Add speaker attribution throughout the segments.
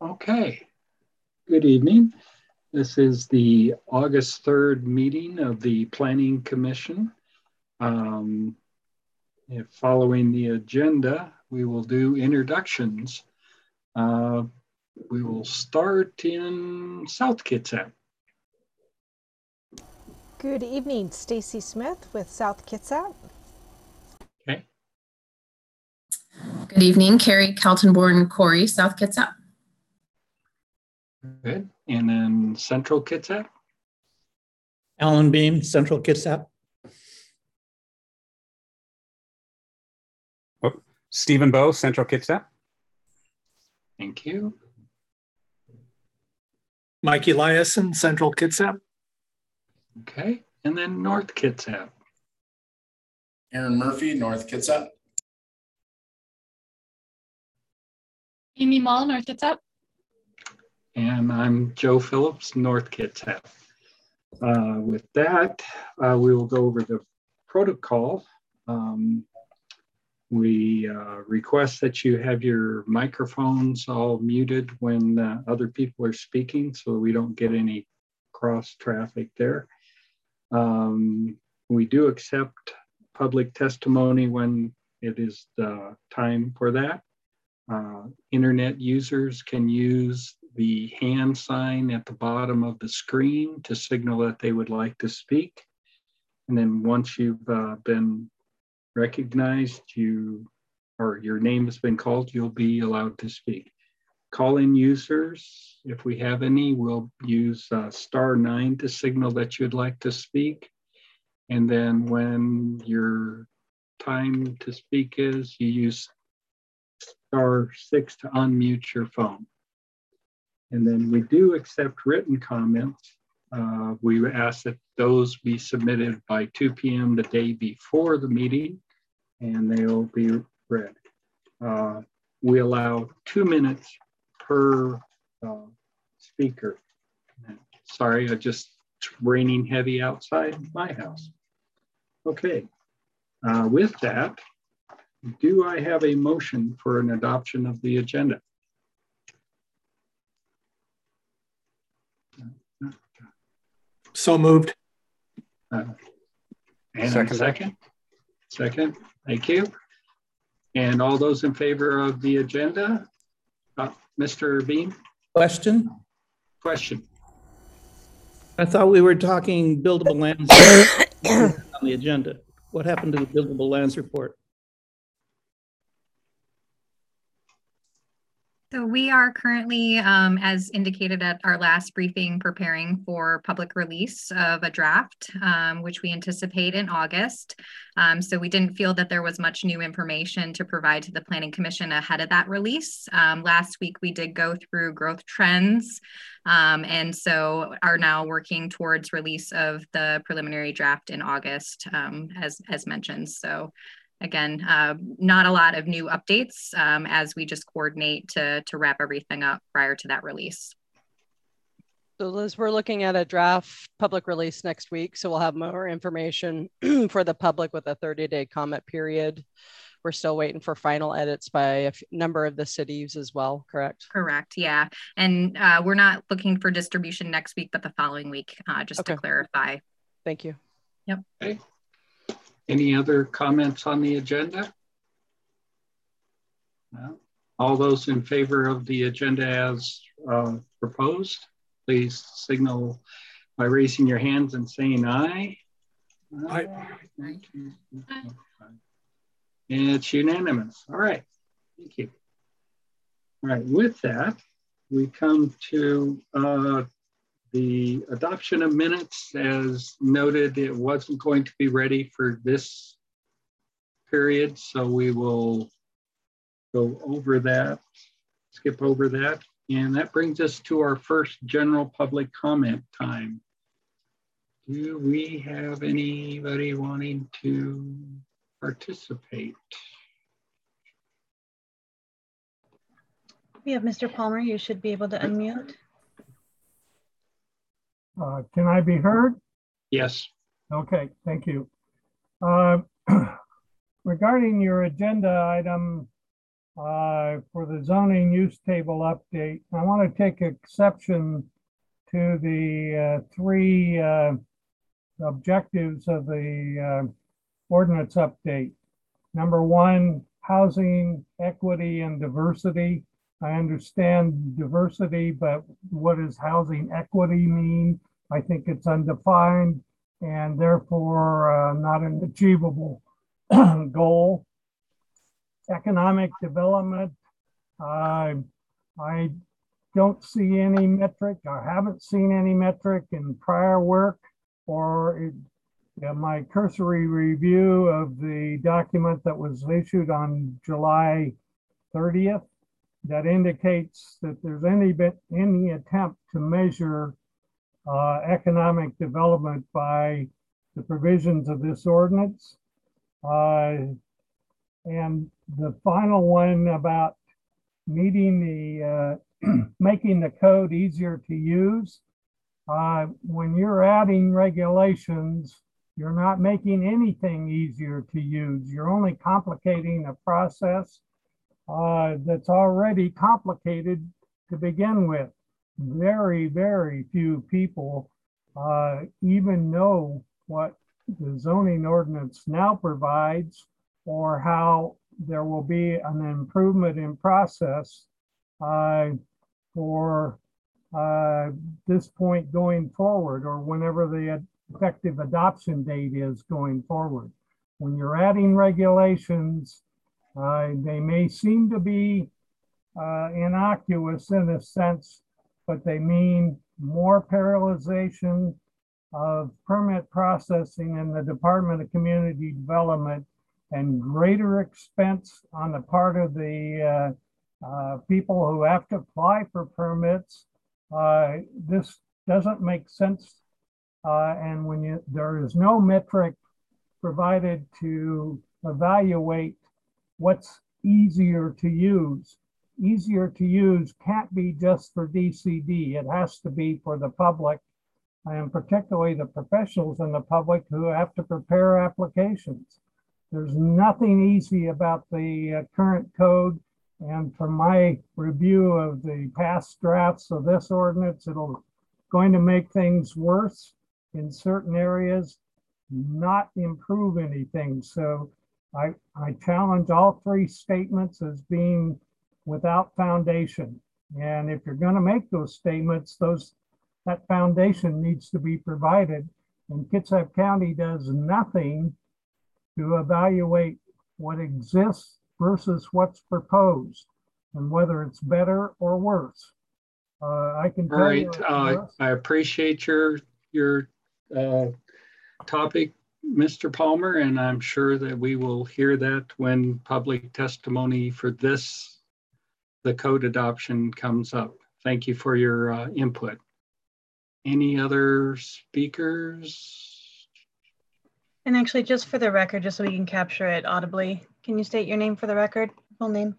Speaker 1: Okay, good evening. This is the August 3rd meeting of the Planning Commission. Following the agenda, we will do introductions. We will start in South Kitsap.
Speaker 2: Good evening, Stacy Smith with South Kitsap.
Speaker 1: Okay.
Speaker 3: Good evening, Carrie Kaltenborn-Corey, South Kitsap.
Speaker 1: Good. And then Central Kitsap?
Speaker 4: Alan Beam, Central Kitsap.
Speaker 5: Stephen Bowe, Central Kitsap.
Speaker 1: Thank you.
Speaker 6: Mike Eliason, Central Kitsap.
Speaker 1: Okay. And then North Kitsap.
Speaker 7: Aaron Murphy, North Kitsap.
Speaker 8: Amy Mall, North Kitsap.
Speaker 1: And I'm Joe Phillips, North Kitsap. With that, we will go over the protocol. We request that you have your microphones all muted when other people are speaking so we don't get any cross traffic there. We do accept public testimony when it is the time for that. Internet users can use the hand sign at the bottom of the screen to signal that they would like to speak. And then once you've been recognized, or your name has been called, you'll be allowed to speak. Call-in users, if we have any, we'll use *9 to signal that you'd like to speak. And then when your time to speak is, you use *6 to unmute your phone. And then we do accept written comments. We ask that those be submitted by 2 p.m. the day before the meeting, and they will be read. We allow 2 minutes per speaker. Sorry, it's raining heavy outside my house. Okay, with that, do I have a motion for an adoption of the agenda?
Speaker 6: So moved.
Speaker 1: And second. Second, thank you. And all those in favor of the agenda? Mr. Beam?
Speaker 4: Question?
Speaker 1: I
Speaker 4: thought we were talking buildable lands on the agenda. What happened to the buildable lands report?
Speaker 9: So we are currently, as indicated at our last briefing, preparing for public release of a draft, which we anticipate in August. So we didn't feel that there was much new information to provide to the Planning Commission ahead of that release. Last week, we did go through growth trends, and so are now working towards release of the preliminary draft in August, as mentioned. So again, not a lot of new updates as we just coordinate to wrap everything up prior to that release.
Speaker 10: So Liz, we're looking at a draft public release next week. So we'll have more information for the public with a 30-day comment period. We're still waiting for final edits by a number of the cities as well, correct? Correct, yeah. And we're not looking for distribution next week, but the following week, just to clarify. Thank you. Yep.
Speaker 1: Okay. Any other comments on the agenda? No. All those in favor of the agenda as proposed, please signal by raising your hands and saying aye.
Speaker 6: Aye.
Speaker 1: It's unanimous. All right. Thank you. All right. With that, we come to the adoption of minutes. As noted, it wasn't going to be ready for this period, so we will go over that, skip over that. And that brings us to our first general public comment time. Do we have anybody wanting to participate?
Speaker 11: We have Mr. Palmer. You should be able to unmute.
Speaker 12: Can I be heard?
Speaker 1: Yes.
Speaker 12: Okay, thank you. Regarding your agenda item for the zoning use table update. I want to take exception to the three objectives of the ordinance update. Number one, housing equity and diversity. I understand diversity, but what does housing equity mean? I think it's undefined and therefore not an achievable goal. Economic development. I don't see any metric. I haven't seen any metric in prior work or my cursory review of the document that was issued on July 30th that indicates that there's any attempt to measure economic development by the provisions of this ordinance. And the final one about meeting the making the code easier to use. When you're adding regulations, you're not making anything easier to use. You're only complicating a process that's already complicated to begin with. Very, very few people even know what the zoning ordinance now provides or how there will be an improvement in process for this point going forward, or whenever the effective adoption date is going forward. When you're adding regulations, they may seem to be innocuous in a sense, but they mean more parallelization of permit processing in the Department of Community Development and greater expense on the part of the people who have to apply for permits. This doesn't make sense. And when there is no metric provided to evaluate what's easier to use. Easier to use can't be just for DCD. It has to be for the public, and particularly the professionals in the public who have to prepare applications. There's nothing easy about the current code. And from my review of the past drafts of this ordinance, it'll going to make things worse in certain areas, not improve anything. So I challenge all three statements as being without foundation. And if you're going to make those statements, that foundation needs to be provided. And Kitsap County does nothing to evaluate what exists versus what's proposed and whether it's better or worse. I can tell you.
Speaker 1: I appreciate your topic, Mr. Palmer, and I'm sure that we will hear that when public testimony for the code adoption comes up. Thank you for your input. Any other speakers?
Speaker 11: And actually, just for the record, just so we can capture it audibly, can you state your name for the record, full name?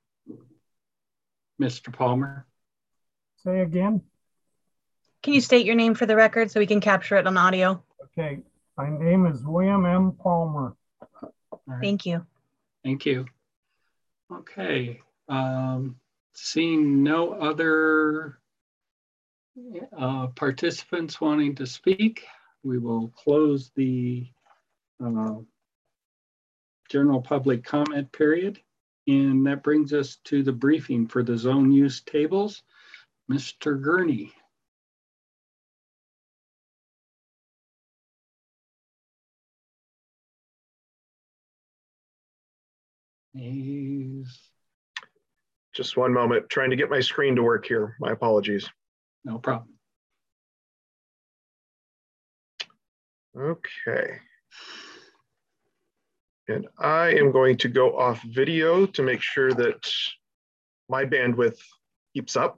Speaker 1: Mr. Palmer.
Speaker 12: Say again?
Speaker 11: Can you state your name for the record so we can capture it on audio?
Speaker 12: Okay, my name is William M. Palmer.
Speaker 1: Right.
Speaker 11: Thank you.
Speaker 1: Thank you. Okay, seeing no other participants wanting to speak, we will close the general public comment period. And that brings us to the briefing for the zone use tables. Mr. Gurney.
Speaker 13: Just one moment, trying to get my screen to work here. My apologies.
Speaker 1: No problem.
Speaker 13: Okay. And I am going to go off video to make sure that my bandwidth keeps up.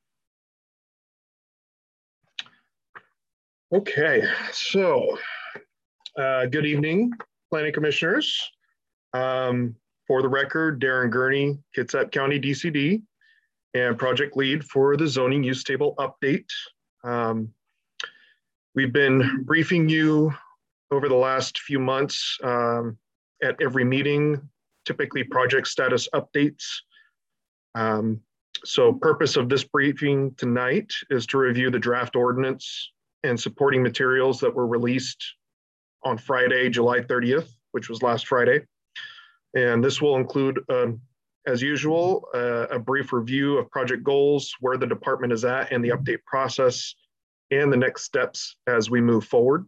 Speaker 13: Okay, so good evening, planning commissioners. For the record, Darren Gurney, Kitsap County DCD, and project lead for the zoning use table update. We've been briefing you over the last few months at every meeting typically project status updates. So purpose of this briefing tonight is to review the draft ordinance and supporting materials that were released on Friday, July 30th, which was last Friday. And this will include, as usual, a brief review of project goals, where the department is at in the update process, and the next steps as we move forward.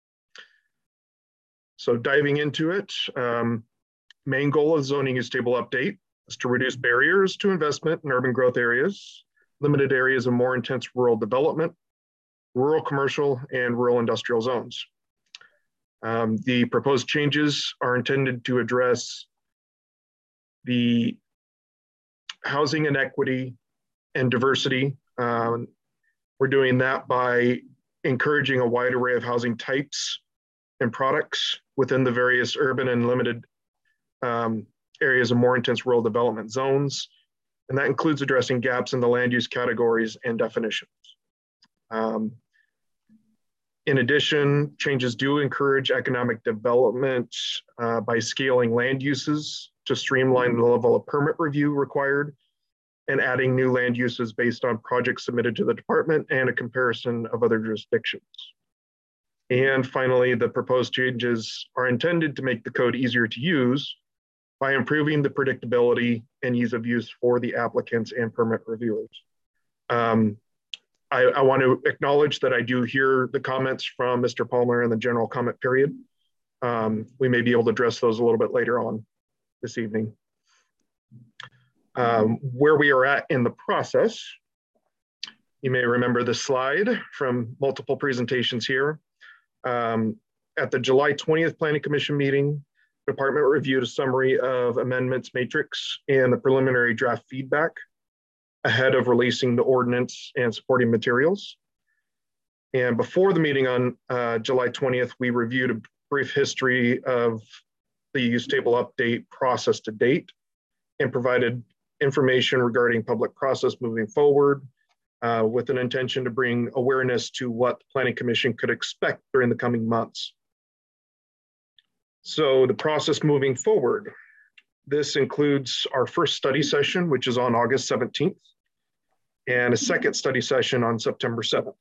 Speaker 13: So diving into it, main goal of zoning use table update is to reduce barriers to investment in urban growth areas, limited areas of more intense rural development, rural commercial, and rural industrial zones. The proposed changes are intended to address the housing inequity and diversity. We're doing that by encouraging a wide array of housing types and products within the various urban and limited areas of more intense rural development zones. And that includes addressing gaps in the land use categories and definitions. In addition, changes do encourage economic development by scaling land uses to streamline the level of permit review required, and adding new land uses based on projects submitted to the department and a comparison of other jurisdictions. And finally, the proposed changes are intended to make the code easier to use by improving the predictability and ease of use for the applicants and permit reviewers. I want to acknowledge that I do hear the comments from Mr. Palmer in the general comment period. We may be able to address those a little bit later on this evening. Where we are at in the process, you may remember the slide from multiple presentations here. At the July 20th Planning Commission meeting, the department reviewed a summary of amendments matrix and the preliminary draft feedback ahead of releasing the ordinance and supporting materials. And before the meeting on July 20th, we reviewed a brief history of the use table update process to date and provided information regarding public process moving forward with an intention to bring awareness to what the Planning Commission could expect during the coming months. So the process moving forward, this includes our first study session, which is on August 17th, and a second study session on September 7th.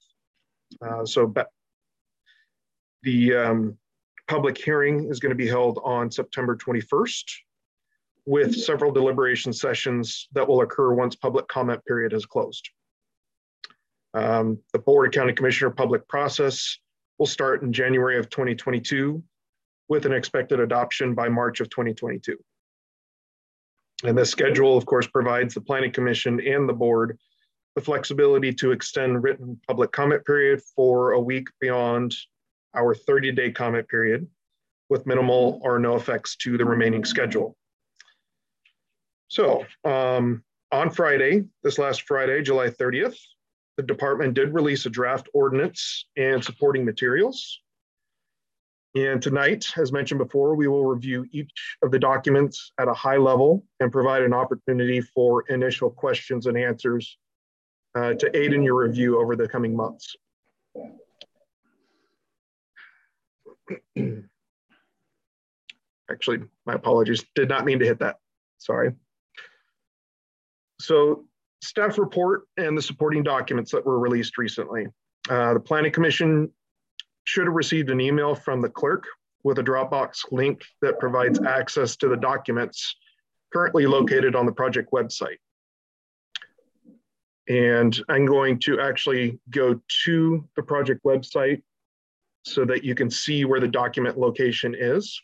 Speaker 13: The public hearing is going to be held on September 21st, with several deliberation sessions that will occur once public comment period has closed. The Board of County Commissioner public process will start in January of 2022, with an expected adoption by March of 2022. And this schedule, of course, provides the Planning Commission and the board the flexibility to extend written public comment period for a week beyond our 30-day comment period, with minimal or no effects to the remaining schedule. So on Friday, this last Friday, July 30th, the department did release a draft ordinance and supporting materials. And tonight, as mentioned before, we will review each of the documents at a high level and provide an opportunity for initial questions and answers to aid in your review over the coming months. Actually, my apologies, did not mean to hit that, sorry. So staff report and the supporting documents that were released recently. The Planning Commission should have received an email from the clerk with a Dropbox link that provides access to the documents currently located on the project website. And I'm going to actually go to the project website so that you can see where the document location is.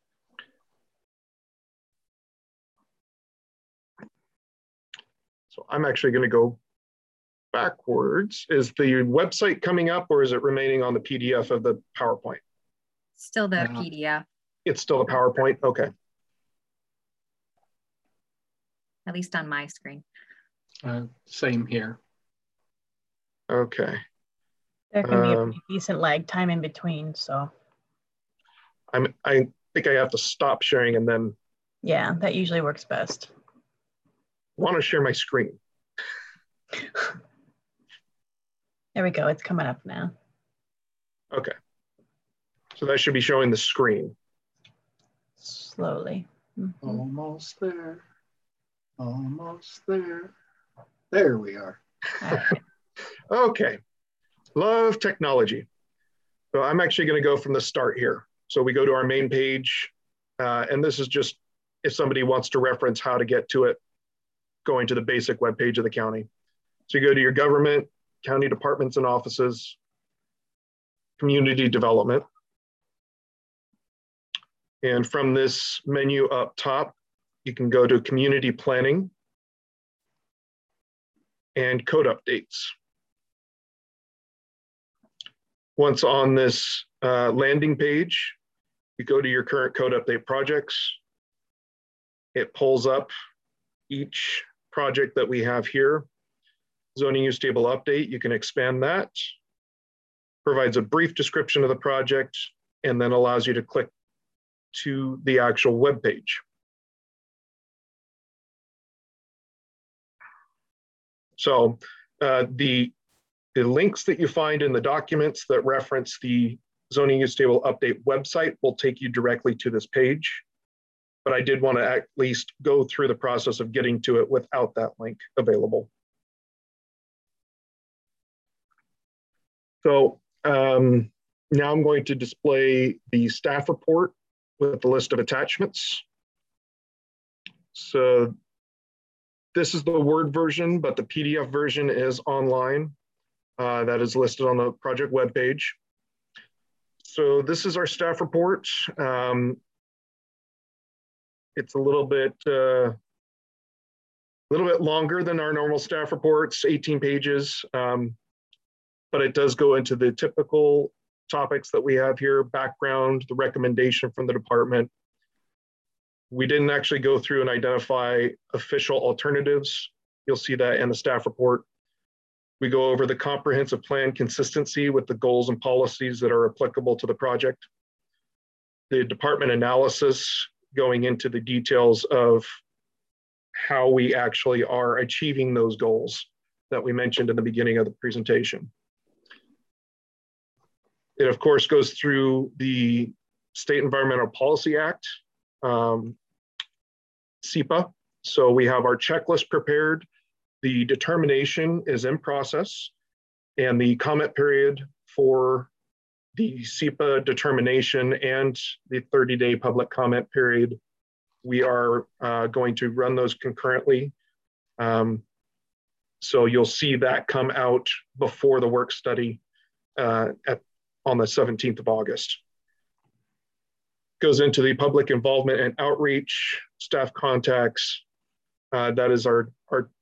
Speaker 13: So I'm actually going to go backwards. Is the website coming up, or is it remaining on the PDF of the PowerPoint?
Speaker 9: Still the PDF.
Speaker 13: It's still a PowerPoint, okay.
Speaker 9: At least on my screen.
Speaker 1: Same here.
Speaker 13: Okay.
Speaker 11: There can be a pretty decent lag time in between, so.
Speaker 13: I think I have to stop sharing and then.
Speaker 11: Yeah, that usually works best.
Speaker 13: I want to share my screen.
Speaker 11: There we go, it's coming up now.
Speaker 13: Okay. So that should be showing the screen.
Speaker 11: Slowly.
Speaker 1: Almost there. Almost there. There we are.
Speaker 13: Okay. Love technology. So I'm actually going to go from the start here. So we go to our main page, and this is just if somebody wants to reference how to get to it, going to the basic web page of the county. So you go to your government, county departments and offices, community development. And from this menu up top, you can go to community planning and code updates. Once on this landing page, you go to your current code update projects. It pulls up each project that we have here. Zoning use table update, you can expand that. Provides a brief description of the project and then allows you to click to the actual web page. So the links that you find in the documents that reference the zoning use table update website will take you directly to this page. But I did want to at least go through the process of getting to it without that link available. So now I'm going to display the staff report with the list of attachments. So this is the Word version, but the PDF version is online. That is listed on the project webpage. So this is our staff report. It's a little bit longer than our normal staff reports, 18 pages, but it does go into the typical topics that we have here, background, the recommendation from the department. We didn't actually go through and identify official alternatives. You'll see that in the staff report. We go over the comprehensive plan consistency with the goals and policies that are applicable to the project. The department analysis going into the details of how we actually are achieving those goals that we mentioned in the beginning of the presentation. It of course goes through the State Environmental Policy Act, SEPA. So we have our checklist prepared. The determination is in process, and the comment period for the SEPA determination and the 30-day public comment period, we are going to run those concurrently. So you'll see that come out before the work study on the 17th of August. Goes into the public involvement and outreach, staff contacts. That is our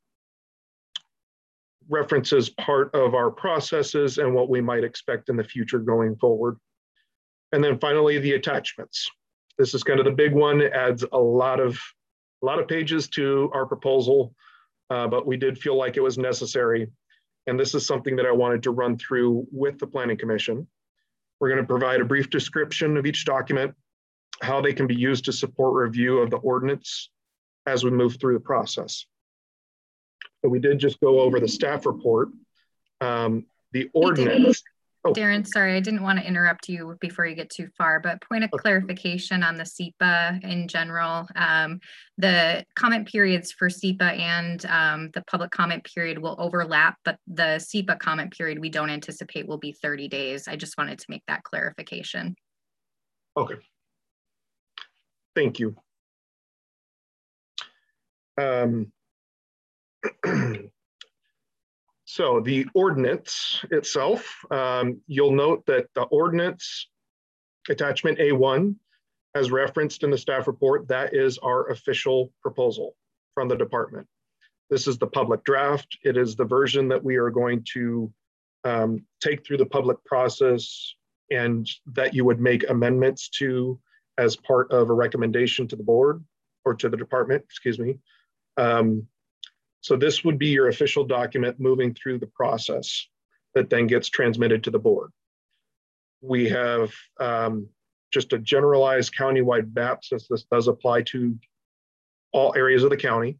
Speaker 13: references part of our processes and what we might expect in the future going forward. And then finally, the attachments. This is kind of the big one. It adds a lot of pages to our proposal, but we did feel like it was necessary. And this is something that I wanted to run through with the Planning Commission. We're going to provide a brief description of each document, how they can be used to support review of the ordinance as we move through the process. So we did just go over the staff report. The ordinance.
Speaker 9: Darren, sorry, I didn't want to interrupt you before you get too far, but point of clarification on the SEPA in general. The comment periods for SEPA and the public comment period will overlap, but the SEPA comment period we don't anticipate will be 30 days. I just wanted to make that clarification.
Speaker 13: Okay. Thank you. So the ordinance itself, you'll note that the ordinance attachment A1, as referenced in the staff report, that is our official proposal from the department. This is the public draft. It is the version that we are going to take through the public process and that you would make amendments to as part of a recommendation to the board or to the department, excuse me. So this would be your official document moving through the process that then gets transmitted to the board. We have just a generalized countywide map, since this does apply to all areas of the county.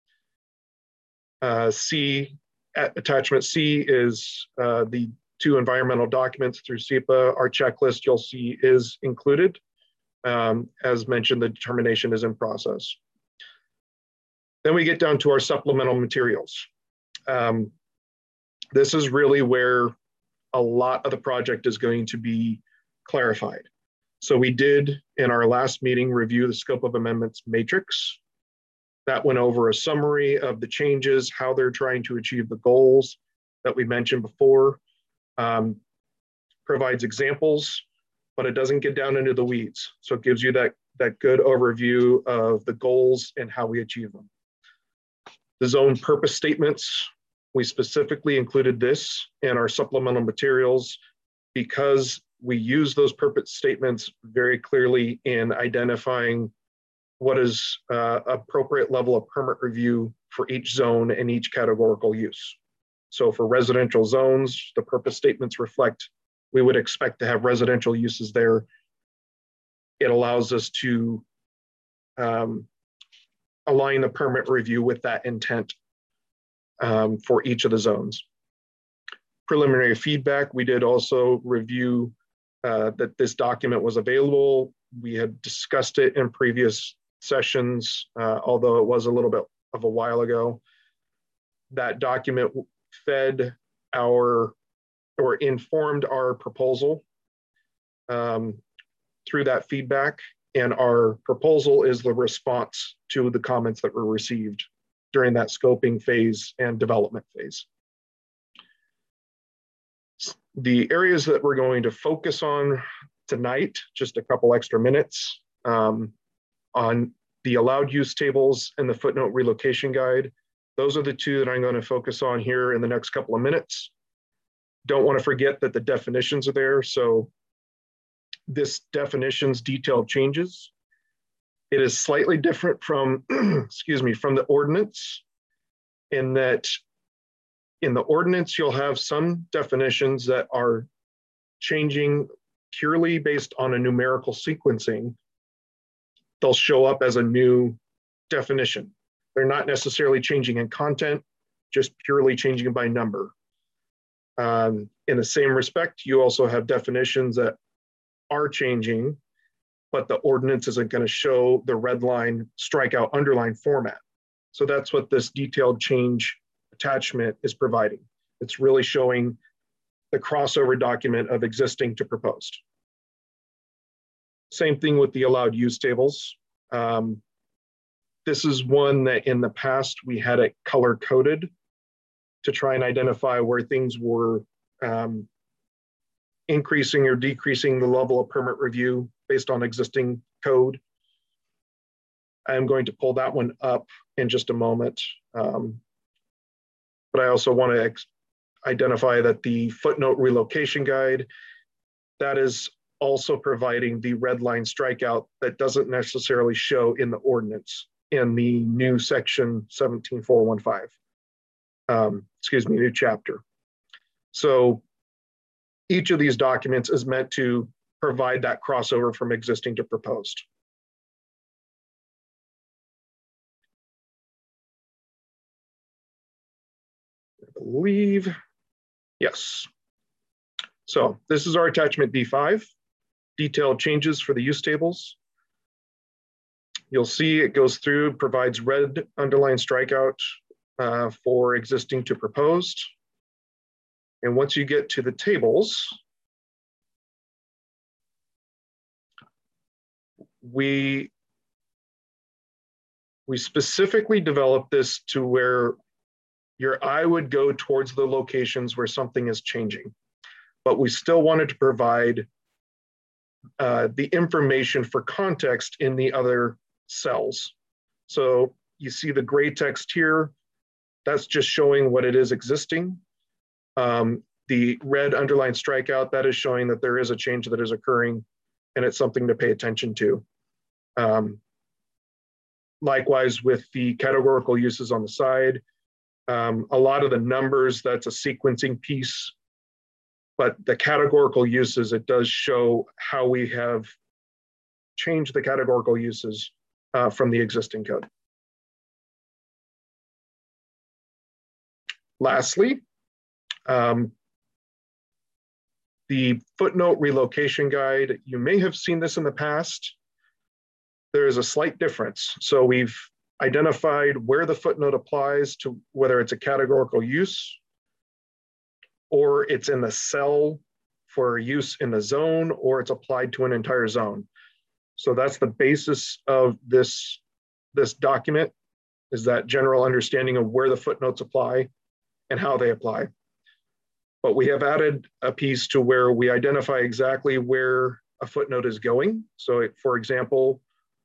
Speaker 13: Attachment C is the 2 environmental documents through SEPA. Our checklist you'll see is included. As mentioned, the determination is in process. Then we get down to our supplemental materials. This is really where a lot of the project is going to be clarified. So we did, in our last meeting, review the scope of amendments matrix. That went over a summary of the changes, how they're trying to achieve the goals that we mentioned before, provides examples, but it doesn't get down into the weeds. So it gives you that good overview of the goals and how we achieve them. The zone purpose statements, we specifically included this in our supplemental materials because we use those purpose statements very clearly in identifying what is appropriate level of permit review for each zone and each categorical use. So for residential zones, the purpose statements reflect we would expect to have residential uses there. It allows us to align the permit review with that intent for each of the zones. Preliminary feedback, we did also review that this document was available. We had discussed it in previous sessions, although it was a little bit of a while ago. That document fed our, or informed our proposal through that feedback. And our proposal is the response to the comments that were received during that scoping phase and development phase. The areas that we're going to focus on tonight, just a couple extra minutes, on the allowed use tables and the footnote relocation guide. Those are the two that I'm going to focus on here in the next couple of minutes. Don't want to forget that the definitions are there. So this definitions detailed changes. It is slightly different from, excuse me, from the ordinance in that in the ordinance, you'll have some definitions that are changing purely based on a numerical sequencing. They'll show up as a new definition. They're not necessarily changing in content, just purely changing by number. In the same respect, you also have definitions that are changing, but the ordinance isn't going to show the red line, strikeout, underline format. So that's what this detailed change attachment is providing. It's really showing the crossover document of existing to proposed. Same thing with the allowed use tables. This is one that in the past we had it color coded to try and identify where things were increasing or decreasing the level of permit review based on existing code. I'm going to pull that one up in just a moment. But I also want to identify that the footnote relocation guide, that is also providing the red line strikeout that doesn't necessarily show in the ordinance in the new section 17415. Excuse me, new chapter. So each of these documents is meant to provide that crossover from existing to proposed. I believe, yes. So this is our attachment D5, detailed changes for the use tables. You'll see it goes through, provides red underline strikeout for existing to proposed. And once you get to the tables, we specifically developed this to where your eye would go towards the locations where something is changing. But we still wanted to provide the information for context in the other cells. So you see the gray text here, that's just showing what it is existing. The red underline strikeout, that is showing that there is a change that is occurring and it's something to pay attention to. Likewise with the categorical uses on the side, a lot of the numbers, that's a sequencing piece, but the categorical uses, it does show how we have changed the categorical uses from the existing code. Lastly, the footnote relocation guide, you may have seen this in the past. there is a slight difference. So we've identified where the footnote applies to, whether it's a categorical use or it's in the cell for use in the zone, or it's applied to an entire zone. So that's the basis of this document, is that general understanding of where the footnotes apply and how they apply. But we have added a piece to where we identify exactly where a footnote is going. So for example,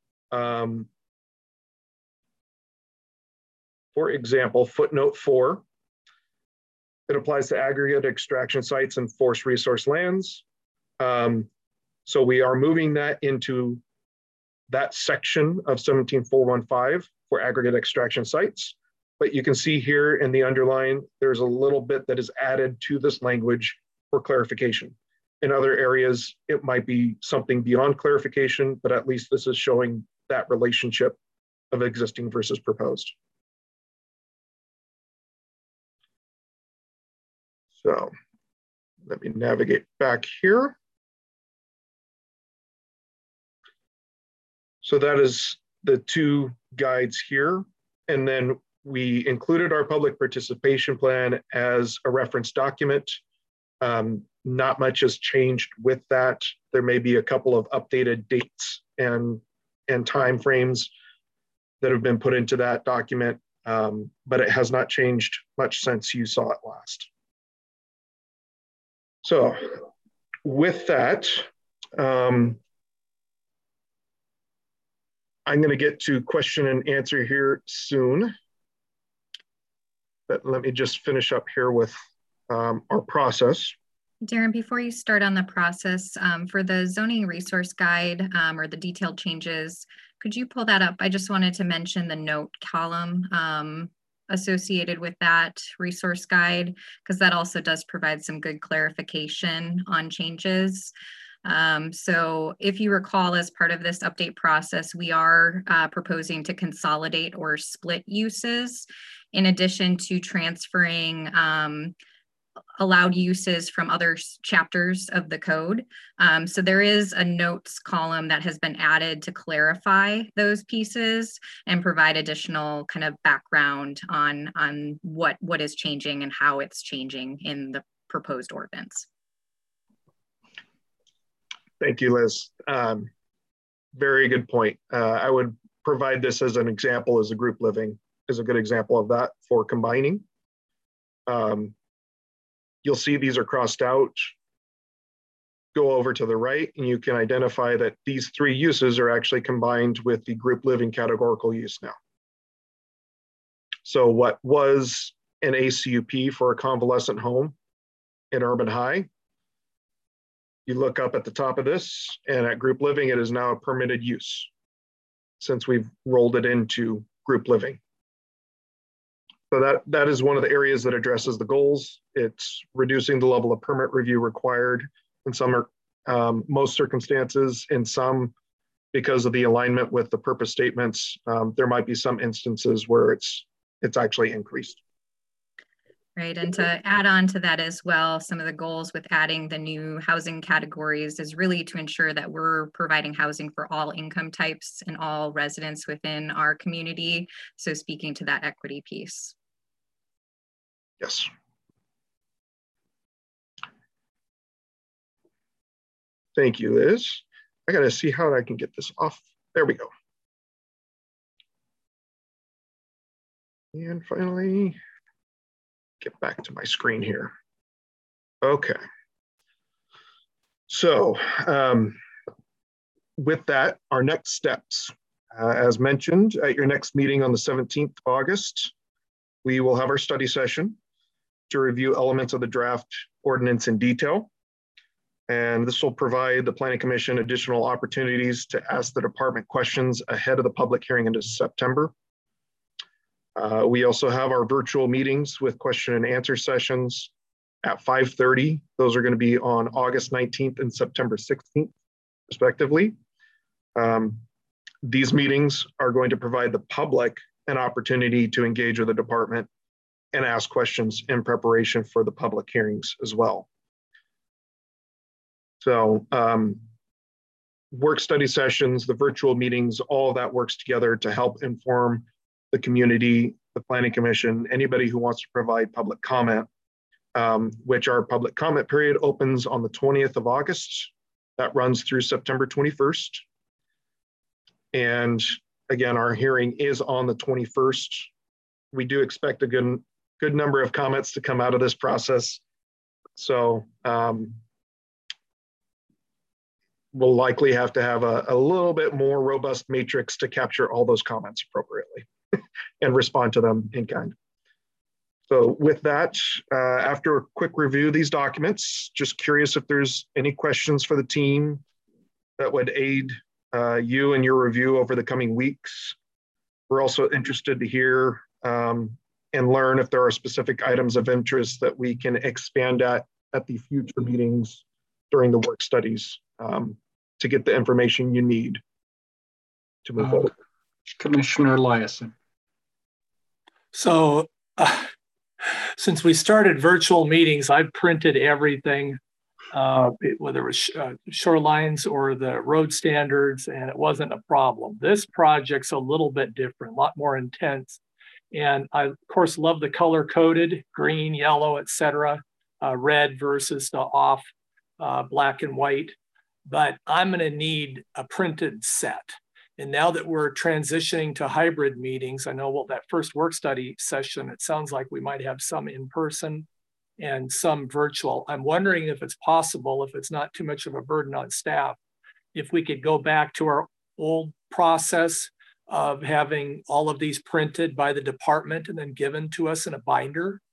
Speaker 13: footnote 4, it applies to aggregate extraction sites and forest resource lands. So we are moving that into that section of 17415 for aggregate extraction sites. But you can see here in the underline, there's a little bit that is added to this language for clarification. In other areas, it might be something beyond clarification, but at least this is showing that relationship of existing versus proposed. So let me navigate back here. So that is the two guides here. And then we included our public participation plan as a reference document. Not much has changed with that. There may be a couple of updated dates and timeframes that have been put into that document, but it has not changed much since you saw it last. So with that, I'm going to get to question and answer here soon. But let me just finish up here with our process.
Speaker 9: Darren, before you start on the process, for the zoning resource guide or the detailed changes, could you pull that up? I just wanted to mention the note column associated with that resource guide, because that also does provide some good clarification on changes. So if you recall, as part of this update process, we are proposing to consolidate or split uses in addition to transferring allowed uses from other chapters of the code. So there is a notes column that has been added to clarify those pieces and provide additional kind of background on what is changing and how it's changing in the proposed ordinance.
Speaker 13: Thank you, Liz. Very good point. I would provide this as an example, as a group living is a good example of that for combining. You'll see these are crossed out. Go over to the right and you can identify that these three uses are actually combined with the group living categorical use now. So what was an ACUP for a convalescent home in Urban High, you look up at the top of this, and at group living, it is now a permitted use since we've rolled it into group living. So that is one of the areas that addresses the goals. It's reducing the level of permit review required in some, most circumstances. In some, because of the alignment with the purpose statements, there might be some instances where it's actually increased.
Speaker 9: Right, and to add on to that as well, some of the goals with adding the new housing categories is really to ensure that we're providing housing for all income types and all residents within our community. So speaking to that equity piece.
Speaker 13: Yes. Thank you, Liz. I gotta see how I can get this off. There we go. And finally, get back to my screen here. Okay. So with that, our next steps, as mentioned, at your next meeting on the 17th of August, we will have our study session to review elements of the draft ordinance in detail. And this will provide the Planning Commission additional opportunities to ask the department questions ahead of the public hearing into September. We also have our virtual meetings with question and answer sessions at 5:30. Those are going to be on August 19th and September 16th, respectively. These meetings are going to provide the public an opportunity to engage with the department and ask questions in preparation for the public hearings as well. So work study sessions, the virtual meetings, all of that works together to help inform the community, the Planning Commission, anybody who wants to provide public comment, which our public comment period opens on the 20th of August. That runs through September 21st. And again, our hearing is on the 21st. We do expect a good number of comments to come out of this process. So we'll likely have to have a little bit more robust matrix to capture all those comments appropriately and respond to them in kind. So with that, after a quick review of these documents, just curious if there's any questions for the team that would aid you in your review over the coming weeks. We're also interested to hear and learn if there are specific items of interest that we can expand at the future meetings during the work studies to get the information you need to move forward.
Speaker 1: Commissioner Eliason.
Speaker 6: So since we started virtual meetings, I've printed everything, whether it was shorelines or the road standards, and it wasn't a problem. This project's a little bit different, a lot more intense. And I, of course, love the color coded, green, yellow, etc. Red versus the off black and white. But I'm going to need a printed set. And now that we're transitioning to hybrid meetings, I know, well, that first work study session, it sounds like we might have some in person and some virtual. I'm wondering if it's possible, if it's not too much of a burden on staff, if we could go back to our old process of having all of these printed by the department and then given to us in a binder.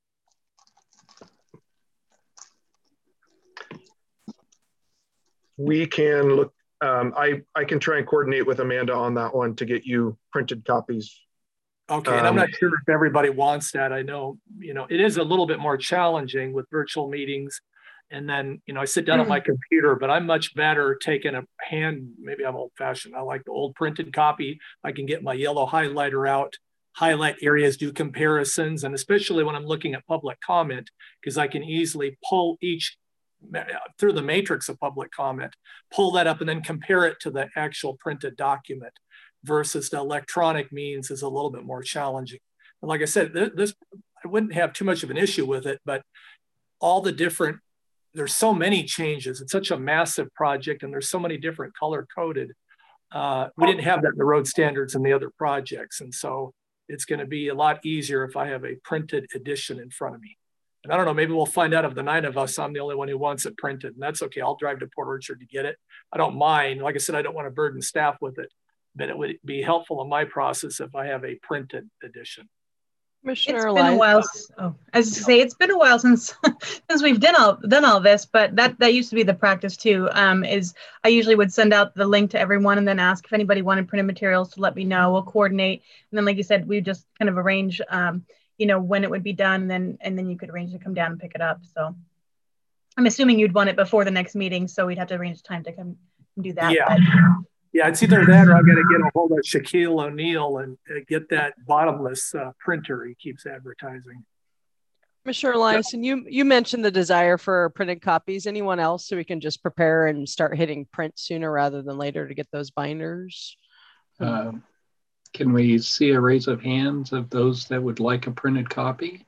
Speaker 13: We can look, I can try and coordinate with Amanda on that one to get you printed copies.
Speaker 6: Okay, and I'm not sure if everybody wants that. I know, it is a little bit more challenging with virtual meetings. And then, I sit down on my computer, but I'm much better taking a hand, maybe I'm old fashioned. I like the old printed copy. I can get my yellow highlighter out, highlight areas, do comparisons, and especially when I'm looking at public comment, because I can easily pull each through the matrix of public comment, pull that up and then compare it to the actual printed document versus the electronic means is a little bit more challenging. And like I said, this, I wouldn't have too much of an issue with it, but all the different, there's so many changes. It's such a massive project and there's so many different color coded. We didn't have that in the road standards and the other projects. And so it's going to be a lot easier if I have a printed edition in front of me. And I don't know, maybe we'll find out of the 9 of us, I'm the only one who wants it printed, and that's okay. I'll drive to Port Orchard to get it. I don't mind. Like I said, I don't want to burden staff with it, but it would be helpful in my process if I have a printed edition.
Speaker 10: Commissioner,
Speaker 11: it's been a while. As I say, it's been a while since we've done all this, but that used to be the practice too. Is I usually would send out the link to everyone and then ask if anybody wanted printed materials to let me know. We'll coordinate, and then, like you said, we just kind of arrange. When it would be done, and then you could arrange to come down and pick it up. So I'm assuming you'd want it before the next meeting, so we'd have to arrange time to come and do that.
Speaker 6: Yeah, yeah, it's either that or I got to get a hold of Shaquille O'Neal and get that bottomless printer he keeps advertising.
Speaker 10: Commissioner Eliason, you mentioned the desire for printed copies. Anyone else, so we can just prepare and start hitting print sooner rather than later to get those binders?
Speaker 1: Can we see a raise of hands of those that would like a printed copy?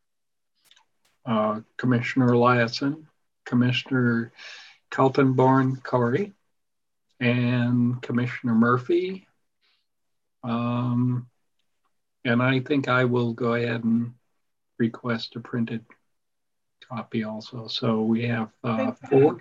Speaker 1: Commissioner Eliason, Commissioner Kaltenborn-Corey, and Commissioner Murphy. And I think I will go ahead and request a printed copy also. So we have 4.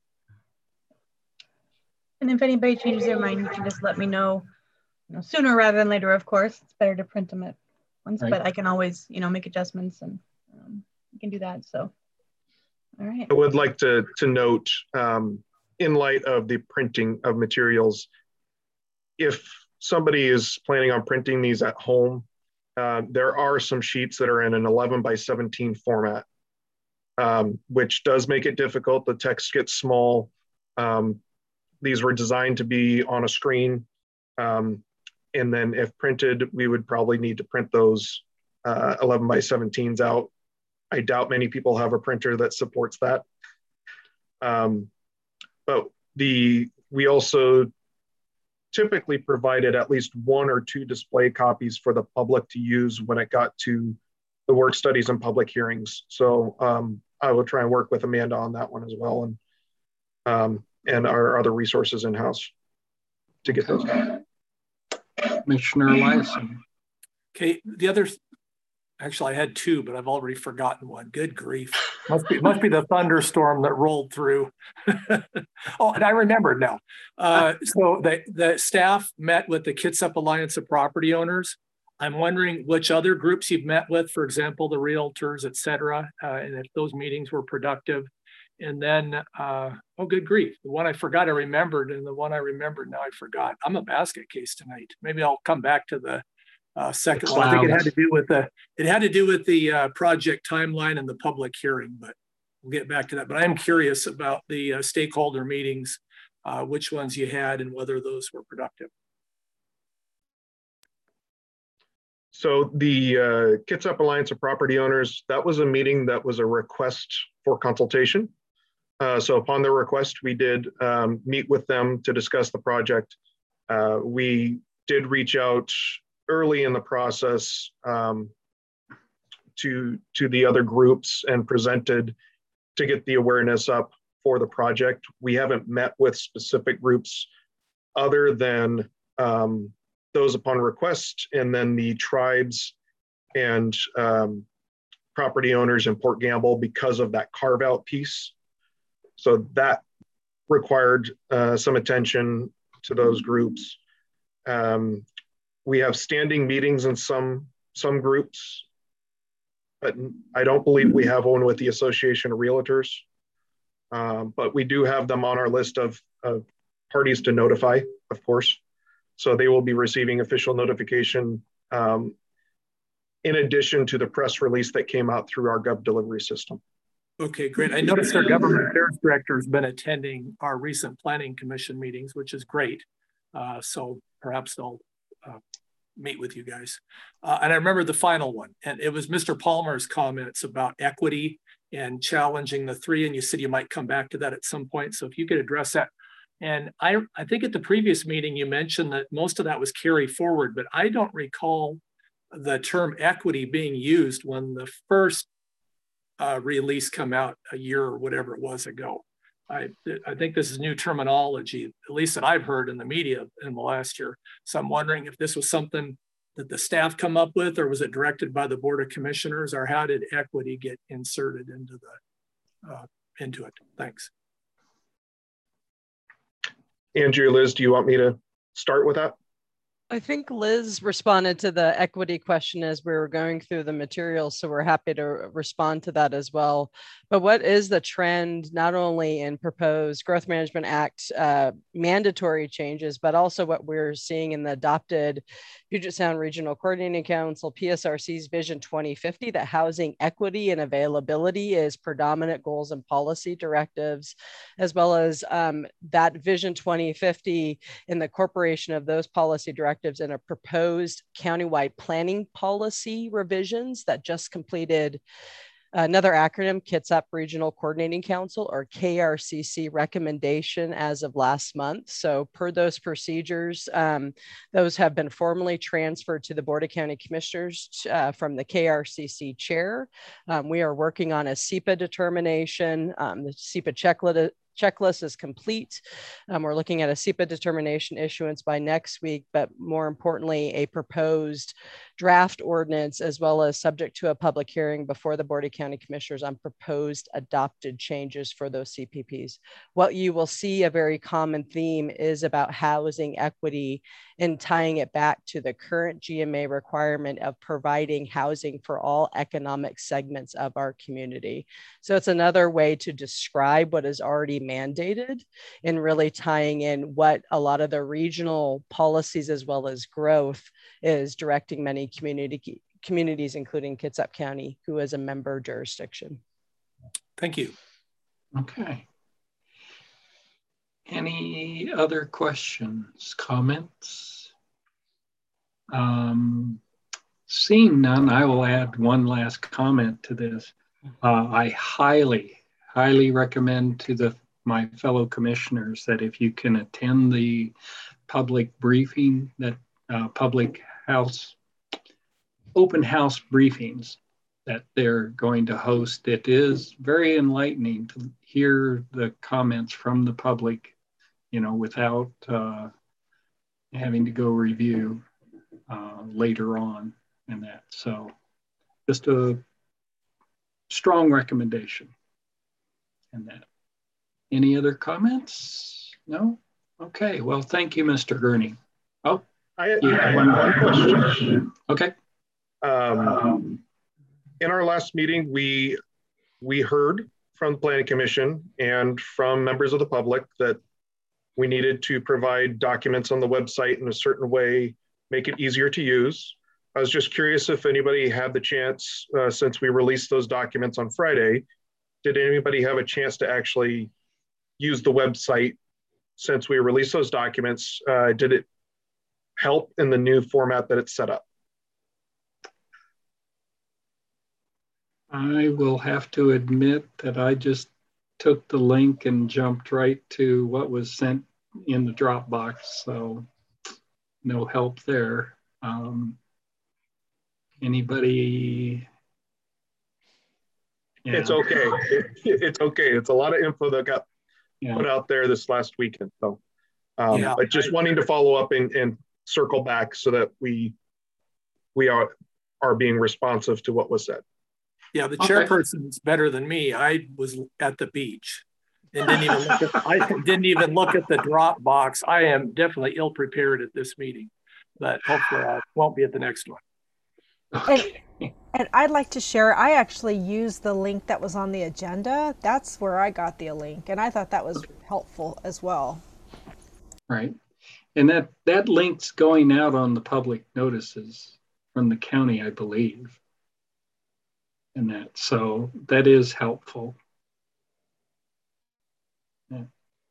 Speaker 11: And if anybody changes their mind, you can just let me know. Sooner rather than later, of course. It's better to print them at once, right. But I can always, make adjustments, and you can do that. So, all right.
Speaker 13: I would like to note, in light of the printing of materials, if somebody is planning on printing these at home, there are some sheets that are in an 11 by 17 format, which does make it difficult. The text gets small. These were designed to be on a screen. And then if printed, we would probably need to print those 11 by 17s out. I doubt many people have a printer that supports that. But the we also typically provided at least 1 or 2 display copies for the public to use when it got to the work studies and public hearings. So I will try and work with Amanda on that one as well, and our other resources in-house to get those done.
Speaker 1: Commissioner Eliason.
Speaker 6: Okay, the other, actually I had 2, but I've already forgotten one. Good grief. Must be the thunderstorm that rolled through. Oh, and I remembered now. So the staff met with the Kitsap Alliance of Property Owners. I'm wondering which other groups you've met with, for example, the realtors, et cetera, and if those meetings were productive. And then, oh, good grief. The one I forgot I remembered, and the one I remembered now I forgot. I'm a basket case tonight. Maybe I'll come back to the second one. I think it had to do with the project timeline and the public hearing, but we'll get back to that. But I am curious about the stakeholder meetings, which ones you had and whether those were productive.
Speaker 13: So the Kitsap Alliance of Property Owners, that was a meeting that was a request for consultation. So upon their request, we did meet with them to discuss the project. We did reach out early in the process to the other groups and presented to get the awareness up for the project. We haven't met with specific groups other than those upon request, and then the tribes and property owners in Port Gamble because of that carve out piece. So that required some attention to those groups. We have standing meetings in some groups, but I don't believe we have one with the Association of Realtors. But we do have them on our list of parties to notify, of course. So they will be receiving official notification in addition to the press release that came out through our Gov delivery system.
Speaker 6: Okay, great. I noticed our government affairs director has been attending our recent planning commission meetings, which is great. So perhaps they'll meet with you guys. And I remember the final one, and it was Mr. Palmer's comments about equity and challenging the 3, and you said you might come back to that at some point. So if you could address that. And I think at the previous meeting, you mentioned that most of that was carry forward, but I don't recall the term equity being used when the first release come out a year or whatever it was ago. I think this is new terminology, at least that I've heard in the media in the last year. So I'm wondering if this was something that the staff come up with, or was it directed by the Board of Commissioners, or how did equity get inserted into it? Thanks.
Speaker 13: Angie or Liz, do you want me to start with that?
Speaker 10: I think Liz responded to the equity question as we were going through the materials, so we're happy to respond to that as well. But what is the trend, not only in proposed Growth Management Act mandatory changes, but also what we're seeing in the adopted Puget Sound Regional Coordinating Council, PSRC's Vision 2050, that housing equity and availability is predominant goals and policy directives, as well as that Vision 2050 in the incorporation of those policy directives in a proposed countywide planning policy revisions that just completed another acronym, Kitsap Regional Coordinating Council, or KRCC, recommendation as of last month. So per those procedures, those have been formally transferred to the Board of County Commissioners from the KRCC chair. We are working on a SEPA determination. The SEPA checklist is complete. We're looking at a SEPA determination issuance by next week, but more importantly, a proposed draft ordinance, as well as subject to a public hearing before the Board of County Commissioners on proposed adopted changes for those CPPs. What you will see, a very common theme, is about housing equity and tying it back to the current GMA requirement of providing housing for all economic segments of our community. So it's another way to describe what is already mandated and really tying in what a lot of the regional policies as well as growth is directing many communities, including Kitsap County, who is a member jurisdiction.
Speaker 6: Thank you.
Speaker 1: Okay. Any other questions, comments? Seeing none, I will add one last comment to this. I highly recommend to the my fellow commissioners that if you can attend the public briefing, that open house briefings that they're going to host, it is very enlightening to hear the comments from the public, without having to go review later on and that. So just a strong recommendation and that. Any other comments? No? Okay, well, thank you, Mr. Gurney. Oh,
Speaker 13: I have one question.
Speaker 1: Okay.
Speaker 13: In our last meeting, we heard from the Planning Commission and from members of the public that we needed to provide documents on the website in a certain way, make it easier to use. I was just curious if anybody had the chance, since we released those documents on Friday, did anybody have a chance to actually use the website since we released those documents? Did it help in the new format that it's set up?
Speaker 1: I will have to admit that I just took the link and jumped right to what was sent in the Dropbox, so no help there. Anybody? Yeah.
Speaker 13: It's okay. It's okay. It's a lot of info that got put out there this last weekend. So, but just wanting to follow up and circle back so that we are being responsive to what was said.
Speaker 6: Yeah, the chairperson is better than me. I was at the beach and didn't even look at the Dropbox. I am definitely ill prepared at this meeting, but hopefully I won't be at the next one.
Speaker 2: And I'd like to share, I actually used the link that was on the agenda. That's where I got the link, and I thought that was helpful as well.
Speaker 1: Right. And that link's going out on the public notices from the county, I believe. And that, so that is helpful. Yeah.